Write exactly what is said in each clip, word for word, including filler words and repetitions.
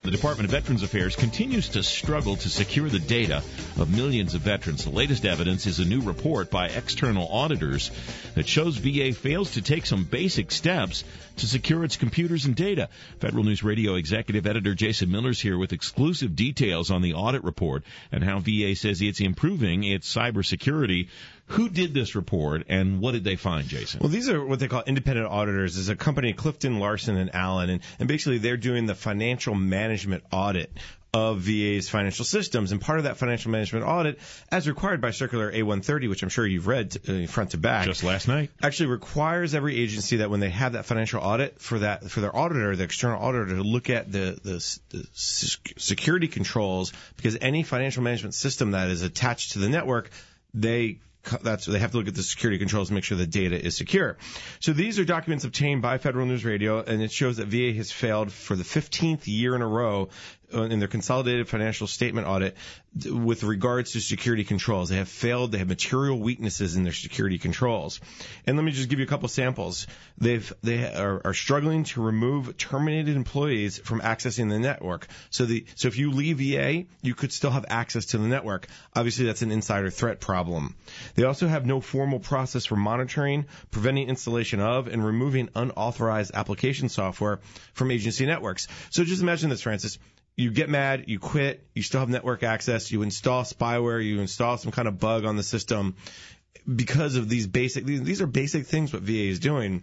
The Department of Veterans Affairs continues to struggle to secure the data of millions of veterans. The latest evidence is a new report by external auditors that shows V A fails to take some basic steps to secure its computers and data. Federal News Radio Executive Editor Jason Miller's here with exclusive details on the audit report and how V A says it's improving its cybersecurity. Who did this report, and what did they find, Jason? Well, these are what they call independent auditors. There's a company, Clifton, Larson, and Allen, and, and basically they're doing the financial management audit of V A's financial systems. And part of that financial management audit, as required by Circular A one thirty, which I'm sure you've read uh, front to back, just last night, actually requires every agency that when they have that financial audit for that for their auditor, the external auditor, to look at the, the, the security controls, because any financial management system that is attached to the network, they That's they have to look at the security controls and make sure the data is secure. So these are documents obtained by Federal News Radio, and it shows that V A has failed for the fifteenth year in a row in their consolidated financial statement audit with regards to security controls. They have failed. They have material weaknesses in their security controls. And let me just give you a couple samples. They've they are, are struggling to remove terminated employees from accessing the network. So the so if you leave V A, you could still have access to the network. Obviously, that's an insider threat problem. They also have no formal process for monitoring, preventing installation of, and removing unauthorized application software from agency networks. So just imagine this, Francis. You get mad, you quit, you still have network access, you install spyware, you install some kind of bug on the system because of these basic, these are basic things what V A is doing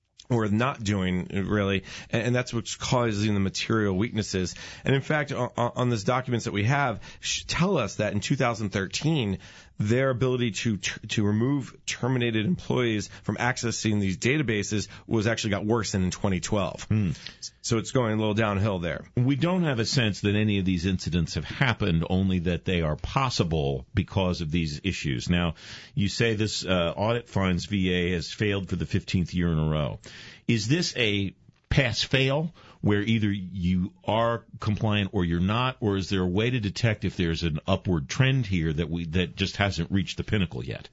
or not doing, really, and that's what's causing the material weaknesses. And in fact, on, on these documents that we have, tell us that in two thousand thirteen, their ability to to remove terminated employees from accessing these databases was actually got worse than in twenty twelve. Hmm. So it's going a little downhill there. We don't have a sense that any of these incidents have happened, only that they are possible because of these issues. Now, you say this uh, audit finds V A has failed for the fifteenth year in a row. Is this a pass-fail, where either you are compliant or you're not, or is there a way to detect if there's an upward trend here that we that just hasn't reached the pinnacle yet?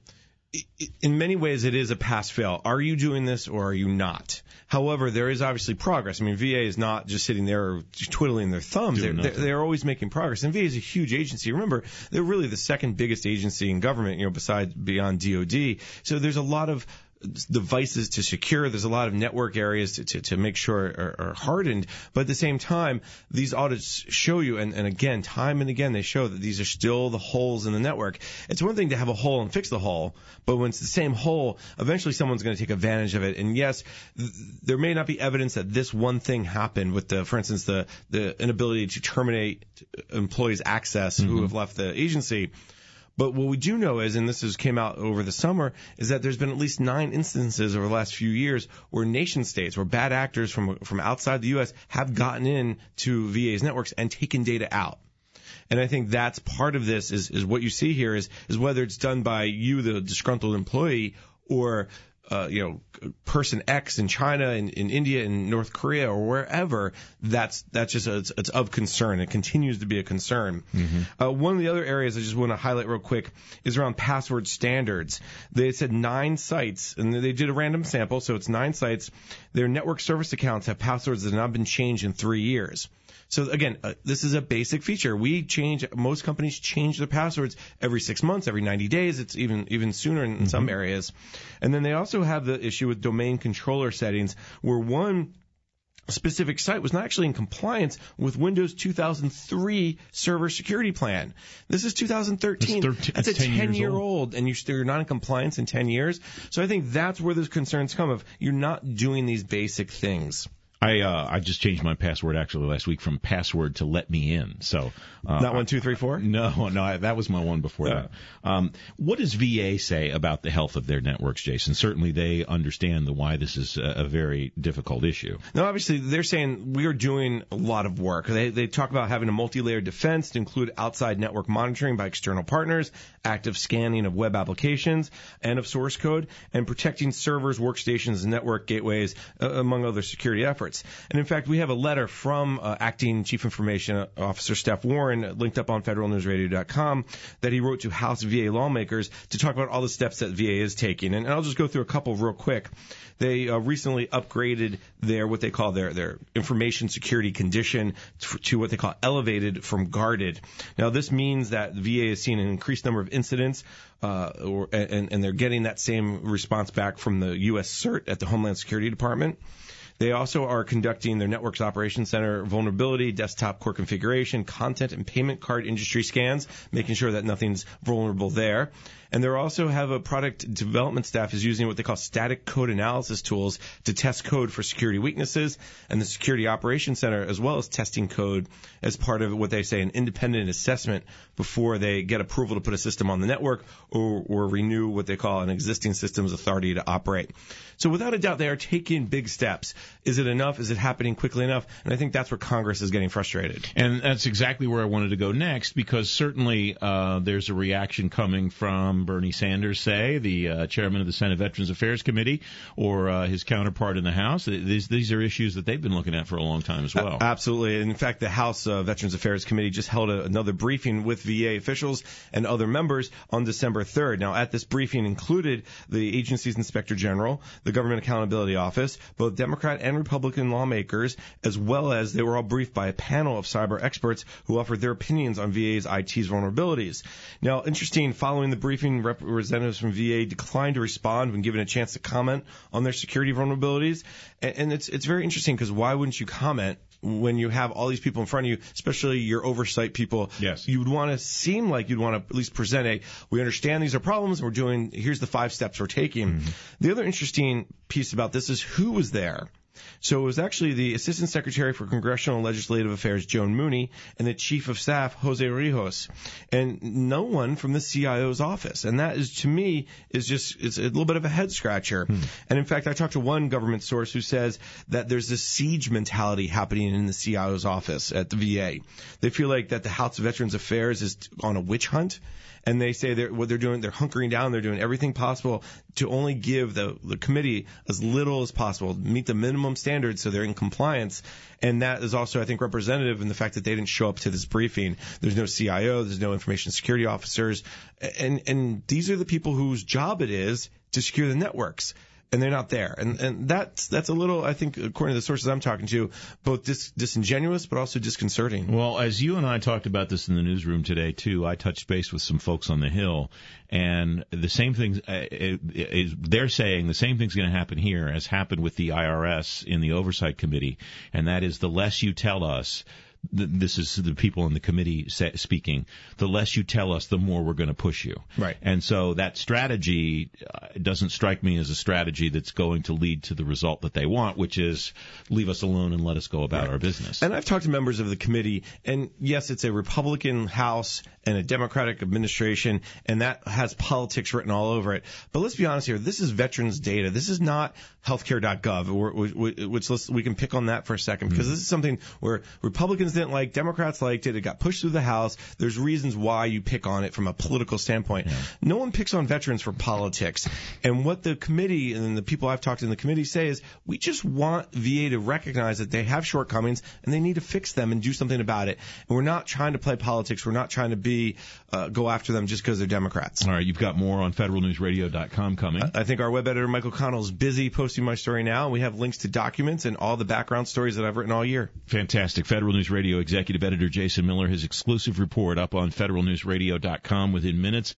In many ways, it is a pass-fail. Are you doing this or are you not? However, there is obviously progress. I mean, V A is not just sitting there twiddling their thumbs. They're, they're, they're always making progress. And V A is a huge agency. Remember, they're really the second biggest agency in government, you know, besides beyond D O D. So there's a lot of devices to secure. There's a lot of network areas to, to, to make sure are, are hardened. But at the same time, these audits show you, and, and again, time and again, they show that these are still the holes in the network. It's one thing to have a hole and fix the hole, but when it's the same hole, eventually someone's going to take advantage of it. And yes, th- there may not be evidence that this one thing happened with the, for instance, the, the inability to terminate employees' access mm-hmm. who have left the agency. But what we do know is, and this has came out over the summer, is that there's been at least nine instances over the last few years where nation states, where bad actors from from outside the U S have gotten in to V A's networks and taken data out. And I think that's part of this is, is what you see here is, is whether it's done by you, the disgruntled employee, or Uh, you know, person X in China, in, in India, in North Korea, or wherever, that's that's just a, it's, it's of concern. It continues to be a concern. Mm-hmm. Uh, one of the other areas I just want to highlight real quick is around password standards. They said nine sites, and they did a random sample, so it's nine sites. Their network service accounts have passwords that have not been changed in three years. So again, uh, this is a basic feature. We change, most companies change their passwords every six months, every ninety days. It's even, even sooner in, in mm-hmm. some areas. And then they also have the issue with domain controller settings, where one specific site was not actually in compliance with Windows two thousand three server security plan. This is two thousand thirteen. thirteen That's a ten-year old. old, and you're, you're not in compliance in ten years. So I think that's where those concerns come of. You're not doing these basic things. I uh, I just changed my password actually last week from password to let me in. So uh, not one two three four. No, no, I, that was my one before yeah. that. Um, what does V A say about the health of their networks, Jason? Certainly, they understand the why this is a, a very difficult issue. No, obviously they're saying we are doing a lot of work. They they talk about having a multi-layered defense to include outside network monitoring by external partners, active scanning of web applications and of source code, and protecting servers, workstations, and network gateways, uh, among other security efforts. efforts. And in fact, we have a letter from uh, Acting Chief Information Officer Steph Warren, linked up on federal news radio dot com, that he wrote to House V A lawmakers to talk about all the steps that V A is taking. And I'll just go through a couple real quick. They uh, recently upgraded their what they call their their information security condition to, to what they call elevated from guarded. Now, this means that V A has seen an increased number of incidents, uh, or, and, and they're getting that same response back from the U S CERT at the Homeland Security Department. They also are conducting their Networks Operations Center vulnerability, desktop core configuration, content and payment card industry scans, making sure that nothing's vulnerable there. And they also have a product development staff is using what they call static code analysis tools to test code for security weaknesses, and the Security Operations Center as well as testing code as part of what they say an independent assessment before they get approval to put a system on the network or, or renew what they call an existing system's authority to operate. So without a doubt, they are taking big steps. Is it enough? Is it happening quickly enough? And I think that's where Congress is getting frustrated. And that's exactly where I wanted to go next, because certainly uh, there's a reaction coming from Bernie Sanders, say, the uh, chairman of the Senate Veterans Affairs Committee, or uh, his counterpart in the House. These, these are issues that they've been looking at for a long time as well. Uh, absolutely. And in fact, the House uh, Veterans Affairs Committee just held a, another briefing with V A officials and other members on December third. Now, at this briefing included the agency's Inspector General, the Government Accountability Office, both Democrat and Republican lawmakers, as well as they were all briefed by a panel of cyber experts who offered their opinions on V A's I T's vulnerabilities. Now, interesting, following the briefing, representatives from V A declined to respond when given a chance to comment on their security vulnerabilities. And, and it's it's very interesting, because why wouldn't you comment when you have all these people in front of you, especially your oversight people? Yes. You would want to seem like you'd want to at least present a, we understand these are problems, we're doing, here's the five steps we're taking. Mm-hmm. The other interesting piece about this is who was there. So it was actually the Assistant Secretary for Congressional and Legislative Affairs, Joan Mooney, and the Chief of Staff, Jose Rijos, and no one from the C I O's office. And that is, to me, is just, it's a little bit of a head scratcher. Hmm. And in fact, I talked to one government source who says that there's this siege mentality happening in the C I O's office at the V A. They feel like that the House of Veterans Affairs is on a witch hunt. And they say they're, what they're doing, they're hunkering down, they're doing everything possible to only give the, the committee as little as possible, meet the minimum standards so they're in compliance. And that is also, I think, representative in the fact that they didn't show up to this briefing. There's no C I O, there's no information security officers. And, and these are the people whose job it is to secure the networks. And they're not there. And, and that's, that's a little, I think, according to the sources I'm talking to, both dis, disingenuous but also disconcerting. Well, as you and I talked about this in the newsroom today, too, I touched base with some folks on the Hill, and the same thing uh, is, they're saying the same thing's going to happen here as happened with the I R S in the Oversight Committee, and that is the less you tell us, this is the people in the committee speaking, the less you tell us, the more we're going to push you. Right. And so that strategy doesn't strike me as a strategy that's going to lead to the result that they want, which is leave us alone and let us go about right. our business. And I've talked to members of the committee, and yes, it's a Republican House and a Democratic administration, and that has politics written all over it. But let's be honest here, this is veterans data. This is not healthcare dot gov, which let's, we can pick on that for a second, because mm-hmm. this is something where Republicans didn't like, Democrats liked it, it got pushed through the House. There's reasons why you pick on it from a political standpoint. Yeah. No one picks on veterans for politics. And what the committee and the people I've talked to in the committee say is, we just want V A to recognize that they have shortcomings and they need to fix them and do something about it. And we're not trying to play politics. We're not trying to be uh, go after them just because they're Democrats. All right, you've got more on federal news radio dot com coming. I think our web editor, Michael Connell, is busy posting my story now. We have links to documents and all the background stories that I've written all year. Fantastic. Federal News Radio executive editor Jason Miller, his exclusive report up on federal news radio dot com within minutes.